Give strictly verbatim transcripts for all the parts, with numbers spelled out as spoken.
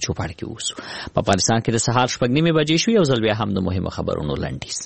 چوپړ کې اوسو. په افغانستان کې د سهار شپږ نیمې بجې شو. یو ځل بیا هم د مهمو خبرونو لنډیز.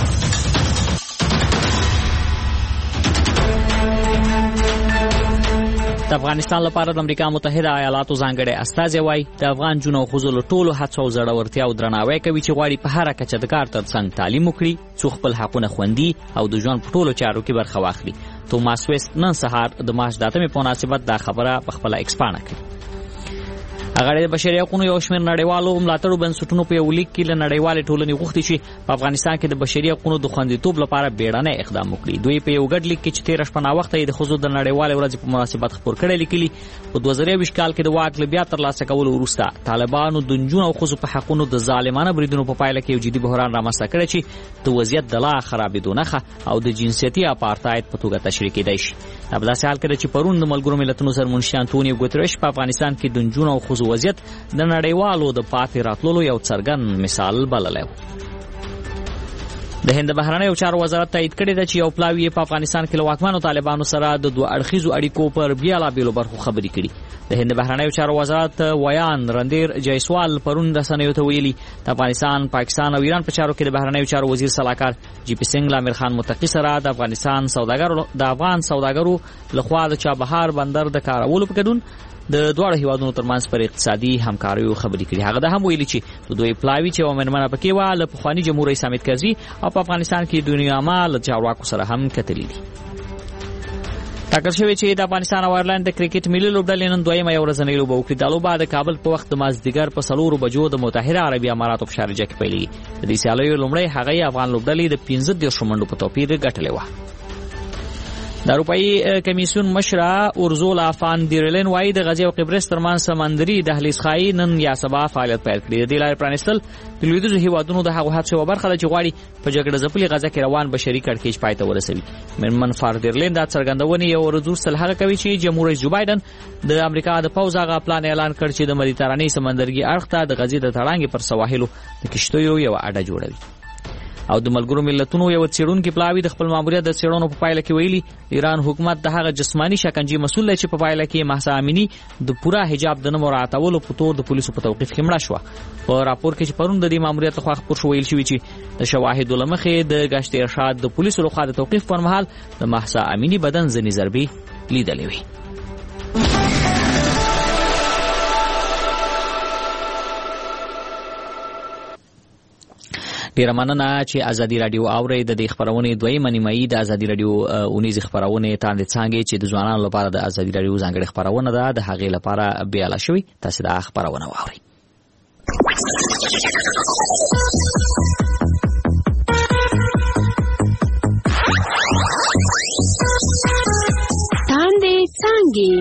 د افغانستان لپاره د امریکا متحده ایالاتو ځانګړی استازی وایي د افغان جنو خزل ټولو هڅو او زړورتیا او درناوی کوي چې غواړي په هر کچه د کار ترڅنګ تعلیم وکړي څو خپل حقونه خوندي او د ژوند په ټولو چارو کې برخه واخلي. توماس ویست نن سهار د مارچ د اتمې په مناسبت دا خبره په خپله ایکس پاڼه کړې. هغه د بشري حقوقو یو شمېر نړیوالو ملاتړو بنسټونو په یو لیک کې له نړیوالې ټولنې غوښتي چې په افغانستان کې د بشري حقوقو د خوندیتوب لپاره بیړنی اقدام وکړي. دوی په یو ګډ لیک کې چې تېره شپه ناوخته یې د ښځو د نړیوالې ورځې په مناسبت خپور کړی لیکلي په دوه زره یوویشت کال کې د واک له بیا ترلاسه کولو وروسته طالبانو د نجونو او ښځو په حقونو د ظالمانه بریدونو په پایله کې یو جدي بحران رامنځته کړی چې د وضعیت د لا خرابېدو نښه او د جنسیتي اپارتاید په توګه تشریح کېدی شي. دا په داسې حال کې ده چې پرون د ملګرو ملتونو سرمنشي انټونیو ګوتریش په افغانستان کې د نجونو او ښځو وضعیت د نړیوالو د پاتې راتللو یو څرګند مثال بللی و. د هند بهرنیو چارو وزارت تایید کړی ده چې یو پلاوی په افغانستان کې له واکمنو طالبانو سره د دوه اړخیزو اړیکو پر بیلابېلو برخو خبرې کړي. د هند بهرنیو چارو وزارت ویان رندیر جیسوال پرون رسنیو ته ویلي د افغانستان، پاکستان او ایران په چارو کې د بهرنیو چارو وزیر صلاحکار جی پی سنگ له امیر خان متقي سره د افغانستان سوداګرو د افغان سوداګرو لخوا د چابهار بندر د کارولو په ګډون د دواړو هیوادونو ترمنځ پر اقتصادي همکاریو خبرې کړي. هغه د هم ویلي چې د دوی پلاوی چې ومنمنه پکې و له پخواني جمهور رئیس حامد کرزي او په افغانستان کې دنیا مال چارواکو سره هم کتلي دي. ټاکل شوی چې د افغانستان او آیرلند د کرکټ ملي لوبډلې نن دویمه یو ورځنۍ لوبه وکړي. دا لوبه د کابل په وخت د مازدیګر په څلورو بجو د متحده عربي اماراتو په شارجه کې پیلېږي. د دې سیالیو لومړی هغه افغان لوبډلې د پنځه دېرشو منډو په توپیر ګټلې وه. د اروپایي کمیسیون مشره اورزولا فان دیرلین وايي د غزې او قبرس ترمنځ سمندري دهلیز ښایي نن یا سبا فعالیت پیل کړي. د دې لارې پرانیستل د لویدیځو هیوادونو د هغو هڅو یوه برخه ده چې غواړي په جګړه ځپلې غزه کې روان بشري کړکېچ پای ته ورسوي. مېرمن فان دیرلین دا څرګندونې یو ورځ وروسته هغه کوي چې جمهور رئیس جو بایدن د امریکا د پوځ هغه پلان اعلان کړ چې د مدیترانې سمندرګي اړخ ته د غزې د تړانګې پر سواحلو د کشتیو یوه اډه جوړوي. او د ملګرو ملتونو یو څېړونکي پلاوی د خپل ماموریت د څېړنو په پایله کې ویلي ایران حکومت د هغه جسمانی شکنجې مسؤل دی چې په پایله کې مهسا امینی د پوره حجاب د نه مراعاتولو په تور د پولیسو په توقیف کې مړه شوه. په راپور کې چې پرون د دې ماموریت لخوا خپور شو ویل شوي چې د شواهدو له مخې د ګشت ارشاد د پولیسو لخوا د توقیف پر مهال د مهسا امینی بدن ځینې ضربې لیدلې وې. ډیره مننه چې ازادي رادیو اورئ. د دې خپرونې دویمه نیمایي د ازادي رادیو اونیزې خپرونې تاندې څانګې چې د ځوانانو لپاره د ازادي رادیو ځانګړې خپرونه ده د هغې لپاره بیاله شوې. تاسې دا خپرونه واورئ. تاندې څانګې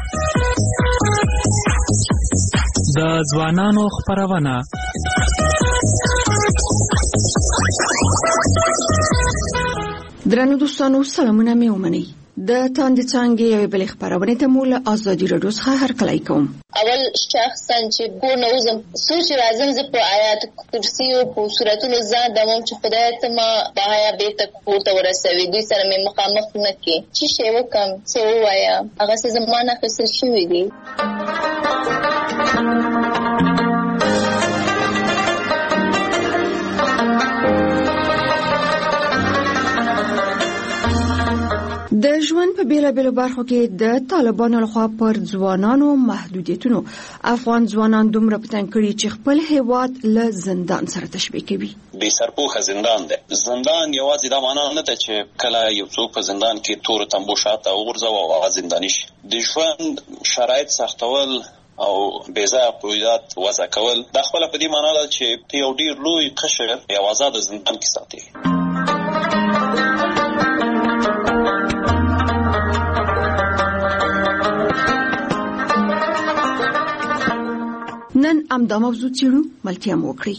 د ځوانانو خپرونه. درنو دوستانو سلامونه مې ومنئ. د تاندې څانګې یوې بلې خپرونې ته مو له ازادي راډیو څخه هرکلی کوم. اول شخصا چې کور نه وځم سوچ راځم زه په آیات کرسي او په سورتونو ځان دمم چې خدای ته ما د حیا بیرته کور ته ورسوي. دوی سره مې مخامخ نه کړي چې شی وکم څه ووایم هغه څه زما نه اخیستل شوي دي. د ژوند په بیلابیلو برخو کې د طالبانو لخوا پر ځوانانو محدودیتونو افغان ځوانان دومره په تنګ کړي چې خپل هیواد له زندان سره تشبیه کوي. بې سرپوښه زندان دی. زندان یوازې دا معنا نه ده چې کله یو څوک په زندان کې تور تنبو شاته وغورځوه او هغه زنداني شي. د ژوند شرایط سختول او بېځایه قیودات وضع کول دا خپله په دې معنا ده چې ته یو ډېر لوی قشر یو آزاده زندان کې ساتي. نن امدا موضوع څېړو ملتیا مو وکړئ.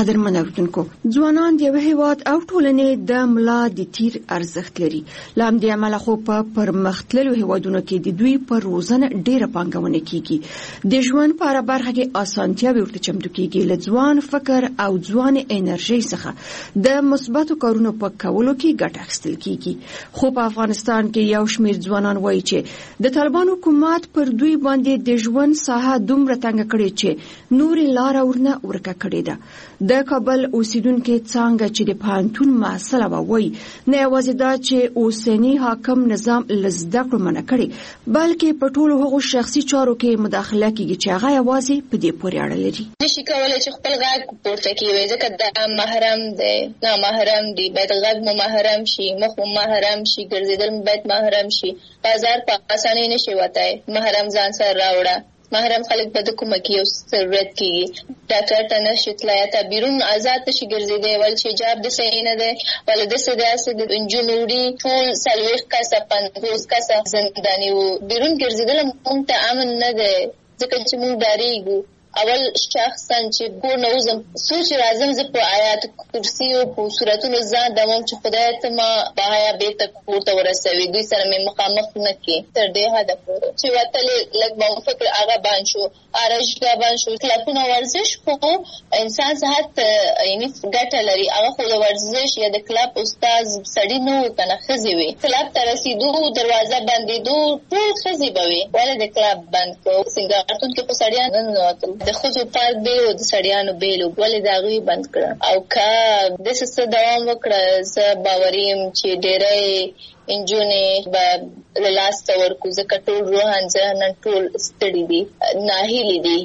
قدرمن اوریدونکو ځوانان د یو هیواد او ټولنې د ملا د تیر ارزښت لري. لام د عمل خو په پرمختللو هیوادونو کې د دوی پر روزنه ډیره پانګونه کیږي. د ژوند په اړه برخه کې اسانتیاوي ورته چمتو کیږي. له ځوان فکر او ځوان انرژي څخه د مثبتو کارونو په کولو کې ګټه اخیستل کیږي. خو په افغانستان کې یو شمېر ځوانان وایي چې د طالبان حکومت پر دوی باندې د ژوند ساحه دومره تنګ کړې چې نور لار ورنه ورکه کړې ده. د کابل اوسیدونکو څنګه چې د پانتون مسله وایي نه یوازې دا چې اوسنی حاکم نظام لزده کړو منع کړي بلکې په ټولو هغو شخصي چارو کې مداخله کوي چې هغه یوازې په دې پورې اړه لري. نشي کولای چې خپل غږ پورته کړي ځکه دا محرم دی، نه محرم دی، باید غږ مو محرم شي، مخ مو محرم شي، ګرځیدل باید محرم شي. بازار په اسانۍ نشي وتای، محرم ځان سره راوړه. محرم خلک په د کومه کې یو ضرورت کیږي ډاکټر ته نشي تلای ته بیرون آزاد نشي ګرځیدای ول چې جواب د صحیح نه دی ول د سداسه د انجنوري ټول سلويخ کسه پنځوس کسه زنداني وو بیرون ګرځیدل مونږ ته امن نه دی ځکه چې مونږ داریږو. اول شخصا چې ګور نوزم سوچ راځم ز په آیات کرسی او په سوراتونو ځان د مم چې خدای ته ما بهایا به تک پورته ورسوي دوی سره مې مخامخ نه کې تر دې هدا پورې چې وتل لګ مو فکر هغه باندې شو ارشګا باندې شو کلپونه ورزش کو انسان صحت یعنی ګټه لري هغه خو د ورزش یا د کلب استاد سړی نو کنه خزي وي کلب تر رسیدو دروازه باندې دو ټول خزي بوي ولې د کلب باندې کو څنګه ارتون کې په سړیان نه د خود پارک به او د سړیانو بیلو ولې دا غوي بند کړ او کا د څه دوام وکړه ز باوریم چې ډېرې انجونې به لاس تور کو ز کټول روحان ځنن ټول ستړي دي ناهیلي دي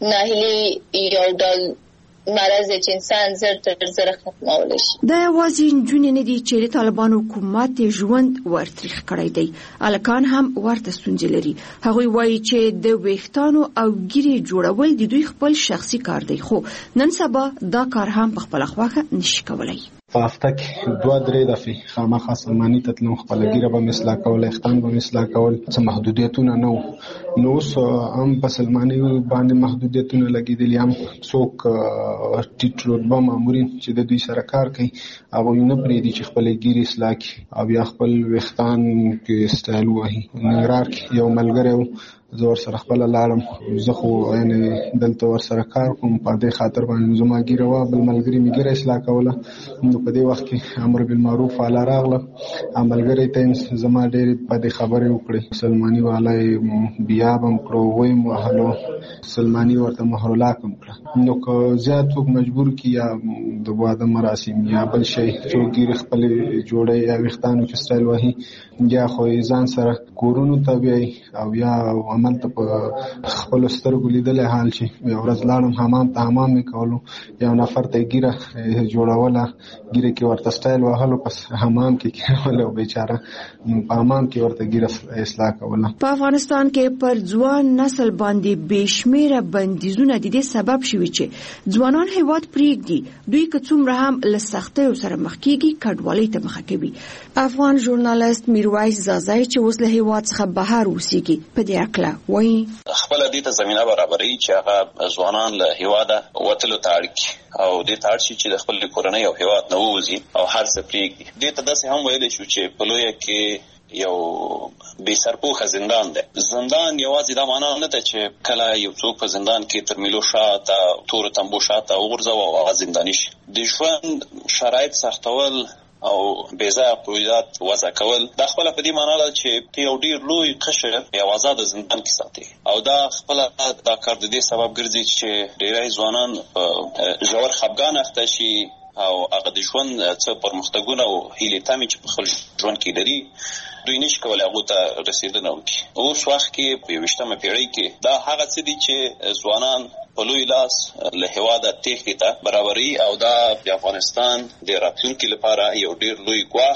ناهیلي یو ډول مرض چې انسان زر تر زر ختمول شي. دا یوازې نجونې نه دي چې د طالبان حکومت ژوند ورتریخ کړی دی الکان هم ورته ستونزې لري. هغوی وایي چې د ویښتانو او ګیرې جوړول د دوی خپل شخصي کار دی خو نن سبا دا کار هم په خپل خواخه نشي کولای. په هفته کې دوه درې دفعې خامخا سلماني ته تلم خپله ګیره به مې اصلاح کول ویښتان به مې اصلاح کول څه محدودیتونه نه وو نو اوس هم په سلماني باندې محدودیتونه لګېدلي هم څوک ټیټ رتبه مامورین چې د دوی سره کار کوي هغوی نه پرېږدي چې خپلې ګیرې اصلاح کړي او یا خپل ویښتان کې سټایل ووهي. ننګرهار کې یو ملګری و زه ورسره خپله لاړم زه خو یعنې دلته ورسره کار کوم په دې خاطر باندې زما ګیره وه بل ملګري مې ګیره اصلاح کوله نو په دې وخت کې امر بالمعروف والا راغله ملګری ته زما ډېرې په دې خبرې وکړې سلماني والا یې بیاب هم کړو ویې م وهلو سلماني ورته مهرالحق هم کړه نو که زیات څوک مجبور کړي یا د واده مراسم یا بل شی څوک ګیرې خپلې جوړی یا ویښتانو کې سټایل وهي یا خو یې ځان سره کورونو ته بیایي او یا هملته په خپلو سترګو لیدلی حال چې یو ورځ لاړم حمام ته حمام مې کولو یو نفر ته یې ګیره جوړوله ګیره کې ورته سټایل وهلو پس حمام کې کېدل او بیچاره په حمام کې ورته ګیره اصلاح کوله. په افغانستان کې پر ځوان نسل باندې بې شمېره بندیزونه د دې سبب شوي چې ځوانان هېواد پرېږدي دوی که څومره هم له سختیو سره مخ کېږي کډوالۍ ته مخه کوي. افغان ژورنالست میرویس زازای چې اوس له هېواد څخه بهر اوسېږي په دې هکله وایي خپله دې ته زمینه برابروي چې هغه ځوانان له هېواده وتلو ته اړ کړي او دې ته اړ شي چې د خپلې کورنۍ او هېواد نه ووځي او هر څه پرېږدي. دې ته داسې هم ویلی شو چې په لویه کې یو بې سرپوښه زندان دی. زندان یوازې دا معنا نه ده چې کله یو څوک په زندان کې تر میلو شاته تورو تمبو شاته وغورځوه او هغه زنداني شي. د ژوند شرایط سختول او بېځایه قیودات وضع کول دا خپله په دې معنا ده چې ته یو ډېر لوی قشر یو آزاده زندان کې ساتي او دا خپله دا کار د دې سبب ګرځي چې ډېری ځوانان په ژور خفګان اخته شي او هغه د ژوند څه پرمختګونه او هیلې تمې چې په خپل ژوند کې لري دوی نشي کولی هغو ته رسېدنه وکړي. اوس وخت کې په یویشتمه پېړۍ کې دا هغه څه دي چې ځوانان په لوی لاس له هېواده تېښتې ته برابري او دا د افغانستان د راتلونکي لپاره یو ډېر لوی ګواښ دی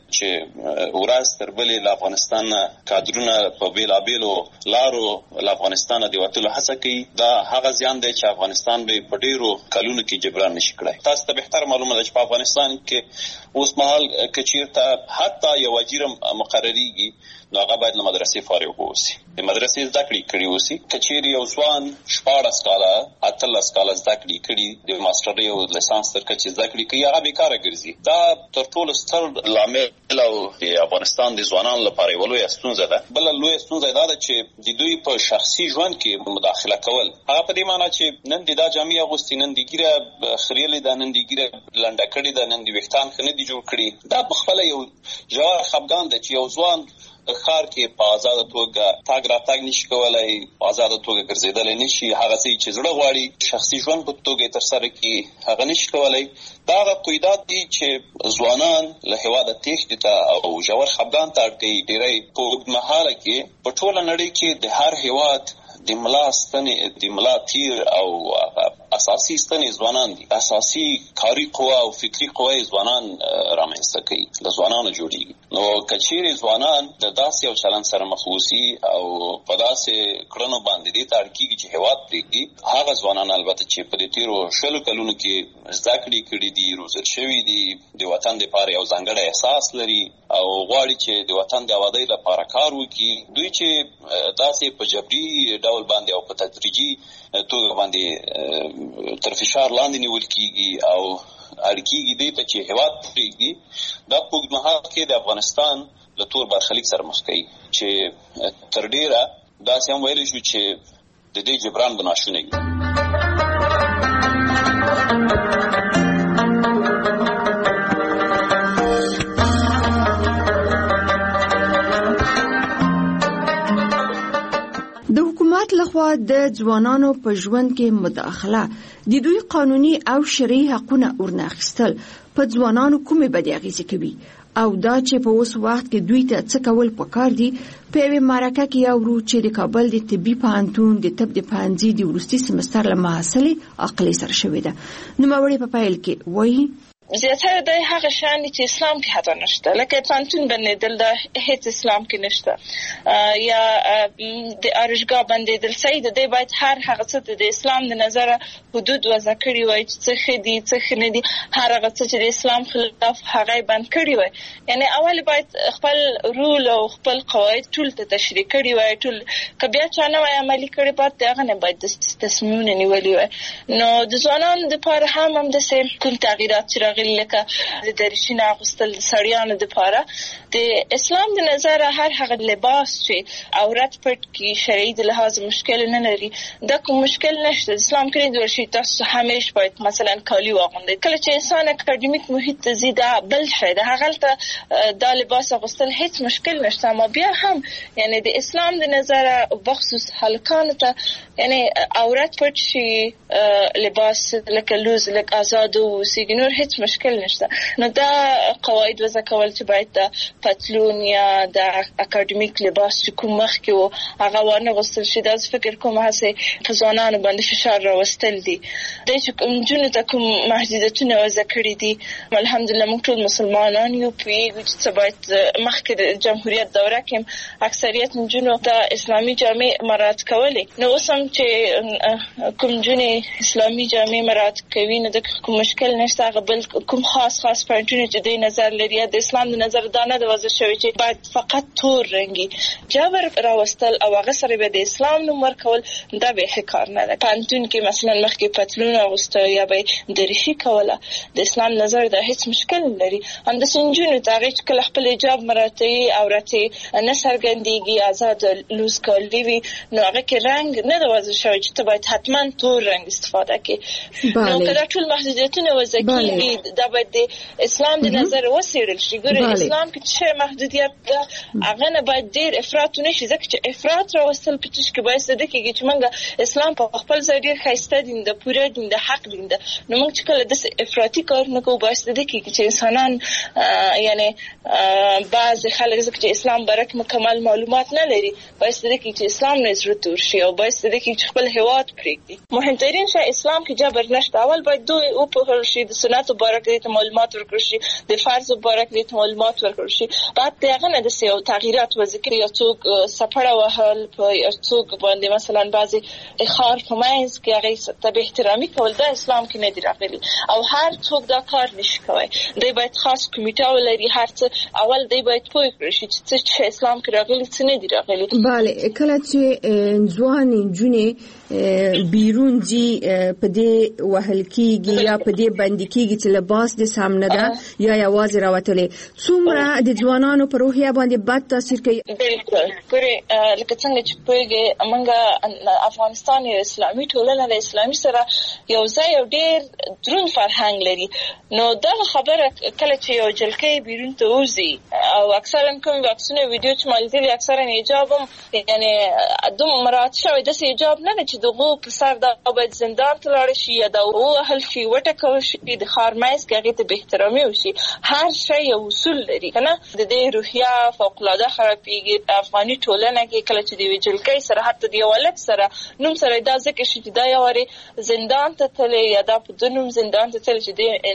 چې ورځ تر بلې له افغانستان کادرونه په بیلابیلو لارو له افغانستان د وټلو هڅه کوي. دا هغه زیان دی چې افغانستان به په ډیرو کلونو کې جبران نشي کړای. تاسو ته به معلومه ده چې په افغانستان کې اوس مهال کچیرته حتی یو وزیر مقرریږي نو هغه باید له مدرسې فارغ اوسي، د مدرسې زده کړې کړي اوسي. کچیر یو ځوان شپاړس کاله اتلس کاله زده کړې کړي د ماسترۍ او لیسانس تر کچې زده کړې کوي، هغه بیکاره ګرځي. دا تر ټولو ستر لامل او د افغانستان د ځوانانو لپاره یو لویه ستونزه ده. بله لویه ستونزه دا ده چې د دوی په شخصي ژوند کې مداخله کول، هغه په دې معنی چې نن د دا جامې اغوستې، نن د ګیره خریلې ده، نن د ګیره لنډه کړې ده، نن د ویښتان ښه نه دي جوړ کړي. دا په خپله یو ژور خفګان ده چې یو ځوان ښار کې په آزاده توګه تاګ راتګ نشي کولای، په آزاده توګه ګرځېدلی نشي، هغه څه چې زړه غواړي شخصي ژوند په توګه ترسره کړي هغه نشي کولای. دا هغه قیودات دي چې ځوانان له هېواده تېښتې ته او ژور خفګان ته اړ کوي. ډېری په اوږدمهاله کې په ټوله نړۍ کې د هر هېواد د ملا ستنې، د ملا تیر او اساسي ستنې ځوانان دي. اساسي کاري قوه او فکري قوه ځوانان رامنځته کوي، له ځوانانو جوړیږي. نو کچېرې ځوانان د داسې یو چلند سره مخ اوسي او په داسې کړنو باندې دې ته اړ کېږي چې هېواد پرېږدي، هغه ځوانان البته چې په دې تېرو شلو کلونو کې زده کړې کړي دي، روزل شوي دي، د وطن دپاره یو ځانګړی احساس لري او غواړي چې د وطن د ابادۍ لپاره کار وکړي. دوی چې داسې په جبري ډول باندې او په تدریجي توګه باندې تر فشار لاندې نیول کېږي او اړ کېږي دې ته چې هېواد پرېږدي، دا په اوږدمهال کې د افغانستان له تور برخلیک سره مخ کوي چې تر ډېره داسې هم ویلی شو چې د دې جبران به ناشونی وي. لخوا د ځوانانو په ژوند کې مداخله، د دوی قانوني او شرعي حقونه ورناخیستل په ځوانانو کومې بدې اغیزې کوي او دا چې په اوس وخت کې دوی ته څه کول پکار دي. په یوې مرکه کې اورو چې د کابل د طبي پوهنتون د طب د پوهنځي د وروستي سمستر له محصلې عقلي سره شوې ده. نوموړې په پیل کې وایي زیاتره د هغه شان چې اسلام کې حتی نشته، لکه پانتون بندېدل دا هیڅ اسلام کې نشته، یا د ارشګاه بندېدل صحیح ده. دی باید هر هغه څه د اسلام د نظره حدود وضع کړي وای چې څه ښه دي څه ښه نه دي، هر هغه څه چې د اسلام خلاف هغه بند کړي وای. یعنی اول باید خپل رول او خپل قواعد ټول ته تشریح کړي وای، ټول که بیا چا نه وای عملي کړي بعد هغه نه باید تصمیمونه نیولي وای. نو د ځوانانو دپاره هم همداسې کوم تغییرات چې لکه د درشین اغوستل د سړیانو دپاره د اسلام د نظره هر هغه لباس چې عورت پټ کی شرعي د لحاظ مشکل نه لري، دا کوم مشکل نشته. اسلام کې د ورشي تاسو همیش باید مثلا کالی واغوندئ. کله چې انسان اکاډمیک محیط ته ځي دا بل شی ده، هغه دا لباس اغوستل هیڅ مشکل نشته. اما بیا هم یعنی د اسلام د نظره بخصوص هلکانو ته یعنی عورت پټ شي، لباس لکه لوز لکه آزاد اوسي، نور هیڅ مشکل نشته. نو دا قواعد وضع کول چې باید د پتلون یا د اکاډمیک لباس چې کوم مخ کې و هغه وانه غوستل شي، دا فکر کوم هڅه په ځوانانو باندې فشار راوستل دي. د چې جنونو ته کوم محدودیتونه وضع کړي دي، الحمدلله موږ ټول مسلمانان یو، پوهیږو چې څه باید مخکې د جمهوریت دوره کې اکثریت جنونو ته اسلامي جامې مراعات کولې. نو اوس هم چې کوم جنې اسلامي جامې مراعات کوي نو د کوم مشکل نشته. هغه بل کوم خاص خاص پوینټونه چې د نظر لري د اسلام د نظر دا نه د وضع شوی چې باید فقط تور رنګي جبر راوستل او هغه سره به د اسلام نوم ورکول، دا به کار نه ده. پانتون کې مثلا مخکې پتلون اغوسته یا به دریشي کوله، د اسلام نظر دا هیڅ مشکل لري. همداسې نجونو ته هغې چې کله خپل حجاب مراعتوي، عورت یې نه څرګندېږي، آزاد لوز کالي وي، نو هغه کې رنګ نه د وضع شوی چې ته باید حتما تور رنګ استفاده کړې. نو که دا ټول محدودیتونه وضع کېږي دا باید د اسلام د نظر وڅېړل شي. ګوره اسلام کې چې محدودیت ده هغه نه باید ډېر افراط ونه شي، ځکه چې افراط راوستل په تش کې باعث ده کېږي چې موږ اسلام په خپل ځای ډېر ښایسته دین ده، پوره دین ده، حق دین ده. نو موږ چې کله داسې افراطي کارونه کوو باعث ده کېږي چې انسانان یعنی بعضې خلک ځکه چې اسلام باره کې مکمل معلومات نه لري باعث ده کېږي چې اسلام نه زړه تور شي او باعث ده کېږي چې خپل هېواد پرېږدي. مهمترین شی اسلام کې جبر نشته. اول باید دوی وپوهول شي د سنتو باره مبارک دې ته معلومات ورکړل شي د فرض مبارک دې ته معلومات ورکړل شي بعد دغه نه د سیو تغیرات و ذکر یو څوک سفر وهل په یو څوک باندې مثلا بعضي اخار فماینز کې هغه ته به احترامي کول د اسلام کې نه دی راغلي او هر څوک دا کار نشي کوي دوی باید خاص کمیټه ولري هر څه اول دوی باید پوه کړي چې اسلام کې راغلي څه نه دی راغلي. بله کله چې ځوان جونې بیرون جی په دې وهل کیږي یا په دې باندې کیږي چې لباس د سامنے ده یا یوازې راوتلې څومره د ځوانانو په روحیه باندې بد تاثیر کوي. بالکل ګوري لکه څنګه چې پوهیږي موږ افغانستان یو اسلامي ټولنه ده اسلامي سره یو ځای یو ډېر دروند فرهنګ لري نو دا خبره کله چې یو جلکې بیرون ته وځي او اکثرا کوم واکسونه ویډیو چې مالتي اکثرا حجاب یعنی دوم مراد شوی د حجاب نه چې دغه په سر دا باید زندان ته لاړ شي یا دا وهل شي وټکول شي د خارمایز کې هغه ته به احترامي وشي هر شی یو اصول لري کنه د دې روحیه فوق العاده خرابېږي افغاني ټولنه کې کله چې د ویجلکې سره حتی د ولادت سره نوم سره دا ځکه چې دا یو وری زندان ته تللی یا دا په دنوم زندان ته تللی چې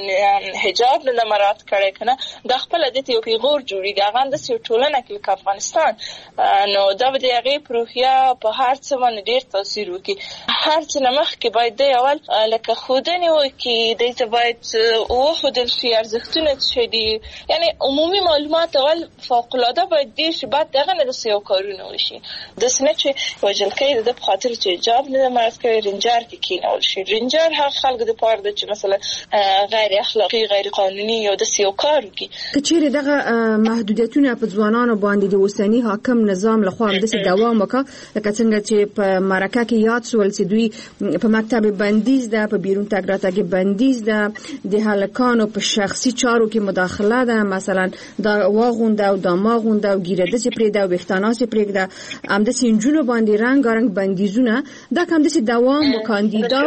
د حجاب نه مراد کړي کنه د خپل د یو پیغور جوړیږي هغه د سیو ټولنه کې په افغانستان نو دا د هغه روحیه په هر څه باندې ډېر تاثیر وکړي هر څه نمخ کې باید د اول لکه خودنی وکي د ته باید او خودل شي ارزښتونه چې دي یعنی عمومي معلومات اول فوق العاده باید دي چې بعد دغه نه سیو کارونه وشي د سنه چې وجلکې د خاطر چې حجاب نه مراد کوي رنجار کې کینول شي رنجار هغه خلک د پاره د چې مثلا غیر اخلاقی غیر قانوني یو د سیو کار کوي کچېره دغه محدودیتونه په ځوانانو باندې د اوسنی حاکم نظام لخوا هم د دوام وکړه لکه څنګه چې په مرکه کې یاد سول چې دوی په مکتب بندیز ده په بیرون تګ راتګ بندیز ده د هلکانو په شخصي چارو کې مداخله ده مثلا دا واغونده او دا ماغونده او ګیرده چې پرې دا وختانه چې پرې ده هم د سینجونو باندې رنگارنګ بندیزونه دا کوم د دوام وکاندي دا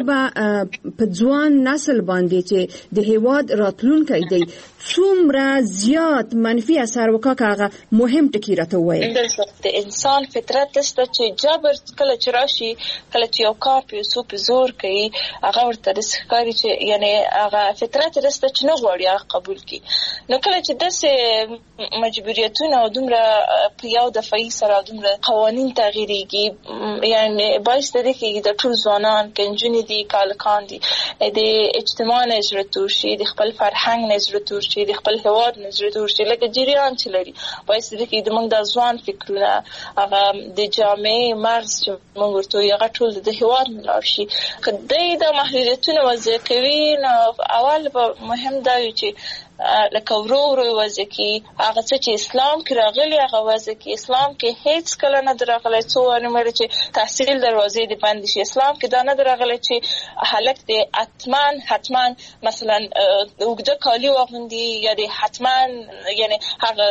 په ځوان نسل باندې چې د هیواد راتلونکی دی څومره زیات منفي اثر وکړي مهم ټکی راته وایي. د انسان فطرت دسته چې جبر کله چې راشي کله چې یو کار په سو په زور کوي هغه ورته د ښکاری چې یعنی هغه فطرت دسته چې نه غواړي هغه قبول کړي نو کله چې داسې مجبوریتونه او دومره په یو دفعي سره دومره قوانین تغییریږي یعنی باعث دی چې د ټول ځوانان کنجونی دي کالکان دي د اجتماع نظر تور شي د خپل فرهنګ نظر تور شي د خپل هواد نظر تور شي لکه جریان چې لري باعث دی چې د موږ د ځوان فکرونه هغه د جامعې مرز چې موږ ورته یو ټول د هواد ملار شي کله د محدودیتونو وضع کوي نو اول به مهم دا وي چې لکه ورو ورو وځي کې هغه چې اسلام کې راغلي هغه وځي کې اسلام کې هیڅ کله نه درغلي څو انمر چې تحصیل دروازې دی بند شي اسلام کې دا نه درغلي چې هلک دی اتمان حتمان مثلا وګړه کالی واغوندي یا دی حتمان یعنی هغه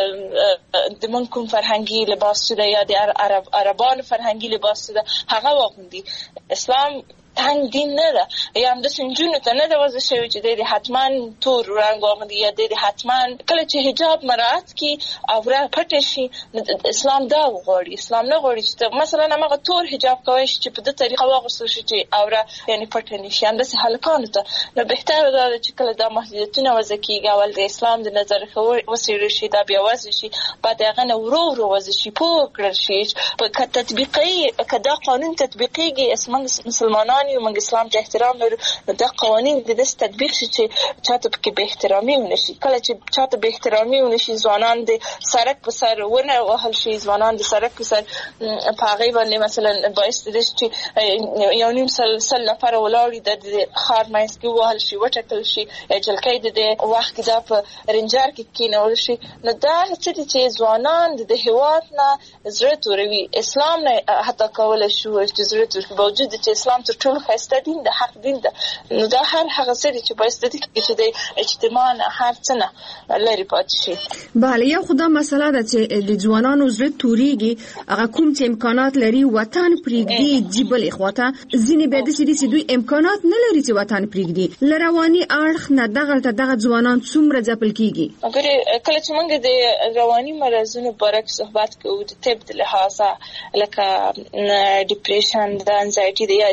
د مونږ کوم فرهنګي لباس دی یا د عرب عربان فرهنګي لباس دی هغه واغوندي اسلام تنگ دین نه ده یا هم د سنجونو ته نه ده وضع شوی چې د حتمان تور رنګ واغوندي یا د حتمان کله چې حجاب مراعات کی او را پټ شي اسلام دا غواړي اسلام نه غواړي چې مثلا هغه تور حجاب کوي چې په دې طریقه واغوستل شي چې او را یعنی پټ نشي هم د هلکانو ته نو بهتره ده چې کله دا محدودیتونه وضع کیږي اول د اسلام د نظر وسیل شي دا بیا وضع شي بعد هغه نو ورو ورو وضع شي په کړل شي په تطبیقي کدا قانون تطبیقيږي اسمان مسلمانان یو موږ اسلام ته احترام لرو دا قوانین د دې تطبیق شي چې چاته کې به احترامي ونشي کله چې چاته به احترامي ونشي ځوانان د سرک په سر ونه وهل شي ځوانان د سرک په سر په هغه باندې مثلا باعث دي چې یو نیم سل سل نفر ولاړی د خار مېس کې وهل شي وټکل شي جلکې د وخت دا په رنجار کې کینول شي نو دا چې ځوانان د هواد نه زړه توروي اسلام نه حتی کول شو چې زړه تور باوجود چې اسلام تر خسته دین د حق دین ده نو دا هر هغه څه چې باعث دي چې د اجتماع هر څه نه لري پاتې شي. بله یو خدا مسله ده چې د ځوانانو زړه توريږي هغه کوم چې امکانات لري وطن پرېږدي جبل اخواته ځینې به د سړي چې دوی امکانات نه لري چې وطن پرېږدي لرواني اړخ نه دغه دغه ځوانان څومره ځپل کیږي وګوره کله چې موږ د رواني مرزونو بارک صحبت کوو د طب د لحاظه لکه ډیپریشن د انزایټي د یا استراب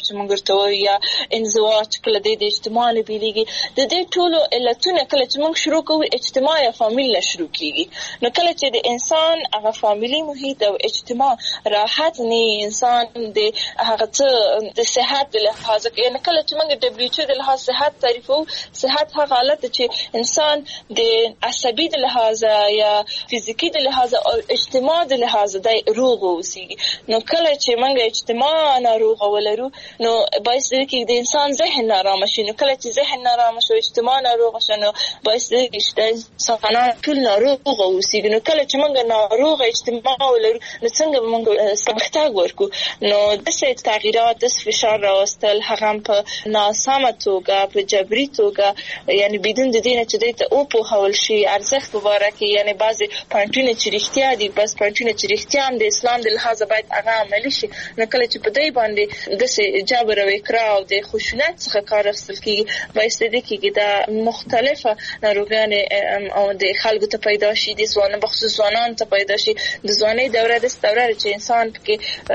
چې موږ ورته یا انزوا چې کله د اجتماع نه بیلیږي د دې ټولو علتونه کله چې موږ شروع کوو اجتماع یا فامیل نه شروع کیږي نو کله چې د انسان هغه فامیلی محیط او اجتماع راحت نه انسان د هغه څه د صحت له لحاظ یعنی کله چې موږ دبليو ایچ او د لحاظ صحت تعریفو صحت هغه حالت چې انسان د عصبي د لحاظ یا فزیکی د لحاظ او اجتماع د لحاظ د روغ اوسېږي نو کله چې موږ اجتماع ناروغ ولرو نو باعث دی چې د انسان ذهن نارام شي نو کله چې ذهن نارام شي اجتماع ناروغ شي نو باعث دی چې انسان ټول ناروغ اوسېږي نو کله چې موږ ناروغ اجتماع ولرو نو څنګه موږ سمختاګ ورکو نو د څه تغیرات د فشار راوستل هغه په ناسمه توګه په جبري توګه یعنی بدون د دې چې د او په حول شي ارزښت مبارک یعنی بعضي پانټونه چې رښتیا دي بس پانټونه چې رښتیا هم د اسلام د لحاظ باید هغه عملي شي نو کله چې په دې باندې د جبر او اکراه او د خشونت څخه کار اخیستل کیږي باعث دي چې د مختلفه ناروغانې او د خلکو ته پیدا شي د ځوانانو بخصوص ځوانان ته پیدا شي د ځوانۍ دوره د دوره چې انسان کې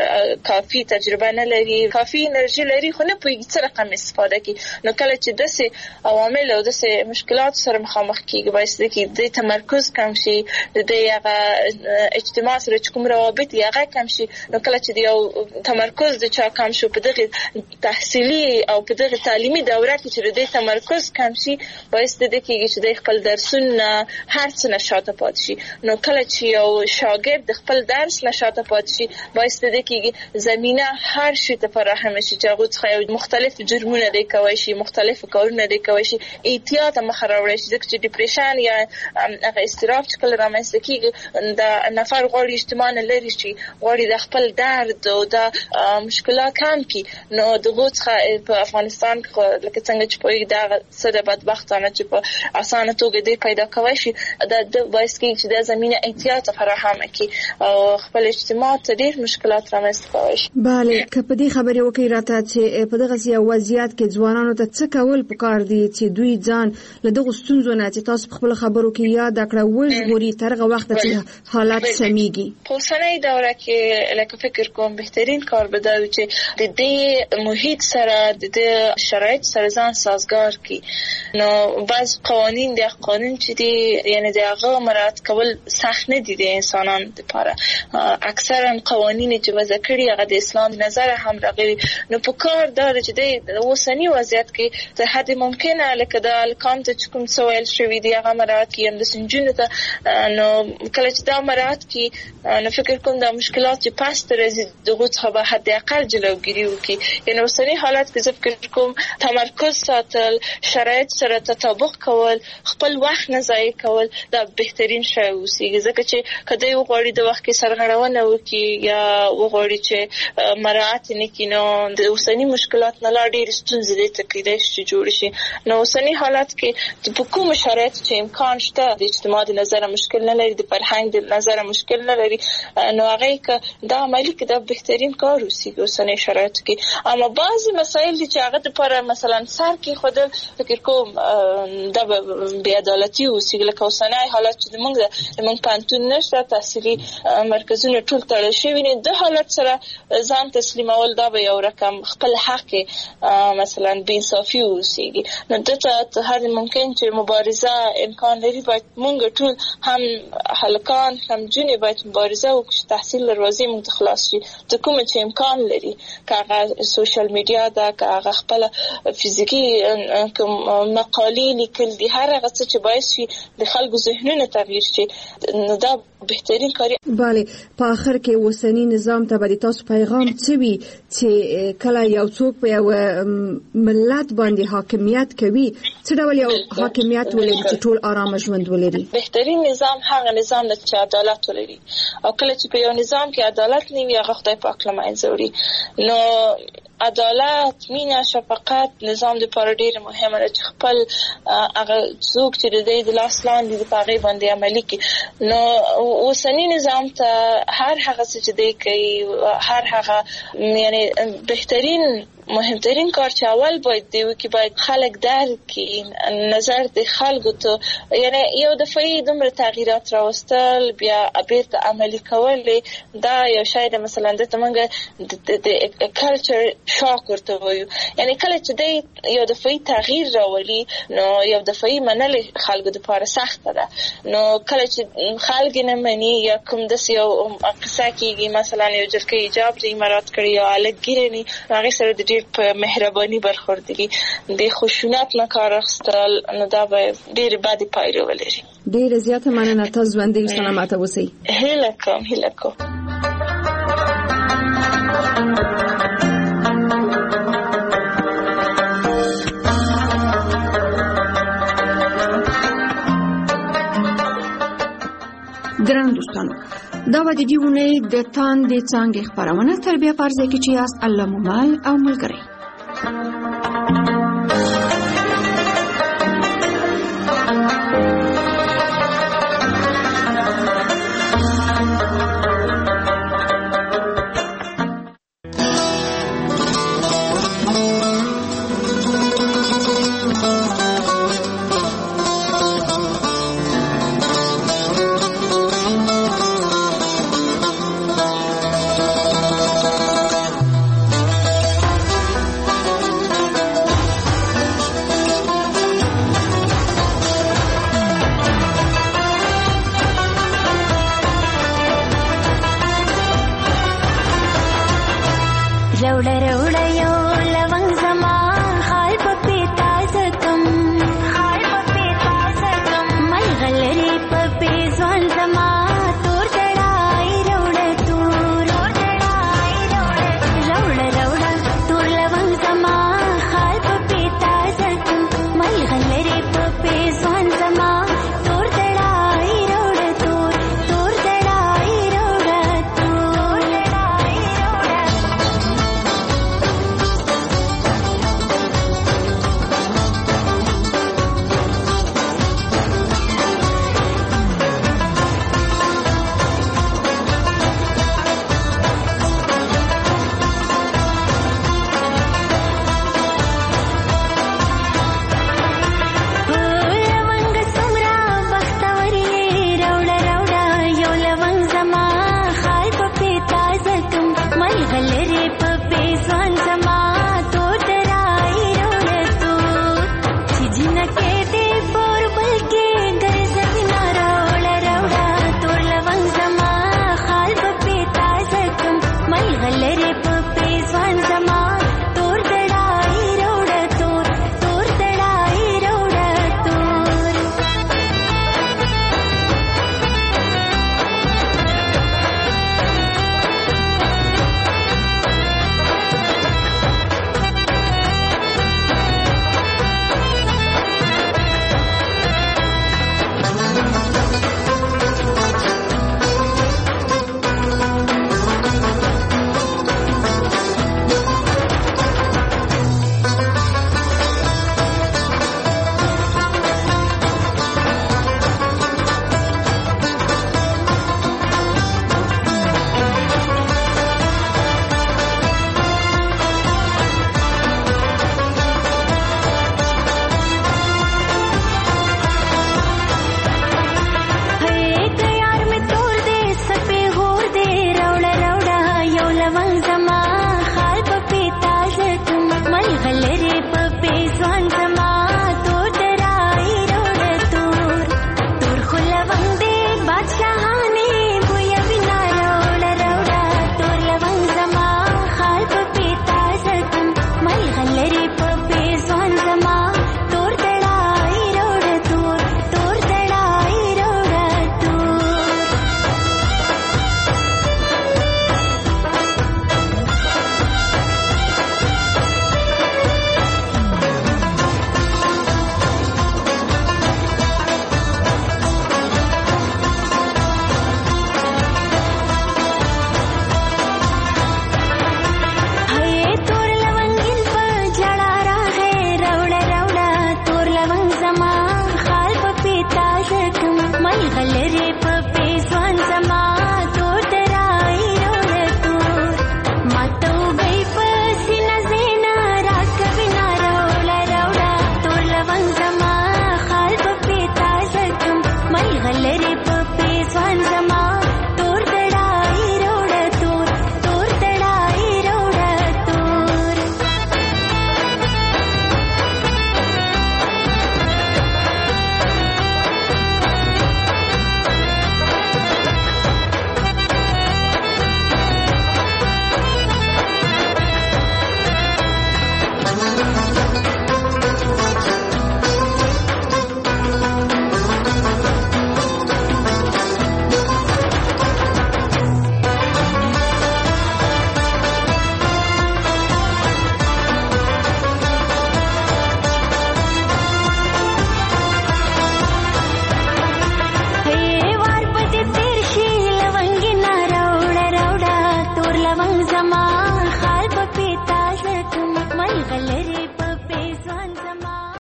کافي تجربه نه لري کافي انرژي لري خو نه پوهیږي څه رقم استفاده کوي نو کله چې داسې عوامل او داسې مشکلات سره مخامخ کیږي باعث دي چې د تمرکز کم شي د هغه اجتماع سره کوم روابط هغه کم شي نو کله چې یو تمرکز د چا کم شو په دغه تحصیلي او په دغه تعلیمي دوره کې چې د تمرکز کم شي باعث دي چې د خپل درسونه هر څه نشاته پات شي نو کله چې یو شاګرد د خپل درس نشاته پات شي باعث دي چې زمينه هر شي ته فراهم شي چې هغه څخه مختلف جرمونه دي کوي شي مختلف کارونه دي کوي شي احتیاط مخه راوړي شي چې ډیپریشن یا هغه استراب چې کله رامنځته کیږي د نفر غوړي اجتماع نه لري شي غوړي د خپل درد او د مشکلات کم کی نو دغه څخه په افغانستان کې لکه څنګه چې په دا سره بدبختانه چې په اسانه توګه دی پیدا کوي شي د باعث کې چې د زمينه احتیاط فراهم کی او خپل اجتماع ته ډېر مشکلات رامنځته کوي bale که په دې خبرې وکړي راته چې په دغه سیاسي وضعیت کې ځوانانو ته څه کول پکار دي چې دوی ځان له دغه ستونزو نه چې تاسو خپل خبرو کې یاد کړو وګوري ترغه وخت چې حالات سميږي په سنوي دوره کې لکه فکر کوم بهترین کار به دا چې د دې محیط سره د شرایط سره ځان سازگار کی نو بعض قوانین د قانون چې دي یعنی د هغه مراعات کول سخت نه دي د انسانانو لپاره اکثرا قوانین چې وضع کړي هغه د اسلام نظر هم راغلي نو په کار دا چې د اوسنی وضعیت کې ته حد ممکنه لکه د الکام ته کوم سوال شوی دی هغه مراعات کی هم د سنجونه ته نو کله چې دا مراعات کی نو فکر کوم د مشکلات چې پاس تر زی دغه څخه به حد اقل جلوګیری وکړي یعنی اوسنی حالت کې زه فکر کوم تمرکز ساتل شرایط سره تطابق کول خپل وخت نه ضایع کول دا بهترین شی اوسېږي ځکه چې کله یو غوړي د وخت کې سرغړونه وکړي یا وغوړي چې مراعات نه کینو د اوسنی مشکلات نه لا ډېر ستونزې دي تکیدای شي جوړ شي نو اوسنی حالت کې په کوم شرایط چې امکان شته د اجتماع د نظر مشکل نه لري د فرهنګ د نظر مشکل نه لري نو هغه کې دا عملی کې دا بهترین کار اوسېږي اوسنی شرایط کې اما بعضی مسایل چې هغه لپاره مثلا سر کې خود فکر کوم دا بې عدالتي اوسېږي لکه اوسنی حالت چې موږ موږ پانتون نشته تحصیلي مرکزونه ټول تړل شوي نه د حالت سره ځان تسلیمول دا به یو رقم خپل حق مثلا بې انصافي اوسېږي نو دته هر ممکن چې مبارزه امکان لري باید موږ ټول هم هلکان هم جنې باید مبارزه وکړو تحصیل دروازې موږ خلاص شي ته کوم چې امکان لري که هغه سوشل میډیا دا که هغه خپل فزیکی مقالې لیکل دي هر هغه څه چې باعث شي د خلکو ذهنونه تغییر شي نو دا بهترین کاری bale په اخر کې وسنی نظام ته به تاسو پیغام څه وي چې کله یو څوک په یو ملت باندې حاکمیت کوي څه ډول یو حاکمیت ولري چې ټول آرام ژوند ولري بهترین نظام هغه نظام دی چې عدالت ولري او کله چې په یو نظام کې عدالت نه وي هغه خدای پاک له منځه وړي نو عدالت مینه شفقت نظام د پر ډیر مهمه ده چې خپل هغه څوک چې د لاس لاندې د پاغي باندې عملي کوي نو اوسنی نظام ته هر هغه څه چې دی کوي هر هغه یعنی بهترین مهمترین کار چې اول باید دی وکي باید خلک درک کړي نظر د خلکو ته یعنی یو دفعي دومره تغییرات راوستل بیا بیرته عملي کول دا یو شی د مثلا د تمنګ د کلچر شاک ورته وایو یعنی کله چې دی یو دفعي تغییر راولي نو یو دفعي منل خلکو لپاره سخت ده نو کله چې خلک نه مني یا کوم د یو قصه کېږي مثلا یو جلکه ایجاب د امارات کړی یا الګیرنی هغه سره د ډېر په مهرباني برخوردګي د خشونت نه کار اخیستل نو دا به ډېر بد پایله ولري. ډېر زیاته مننه تاسو باندې سلامات اوسئ. هیله کوم هیله کوم. ګران دوستانو دا و د دې ونې د تاندې څانګې خپرونه تر بیا پرځای کې چې یاست الله مو مال او ملګری. के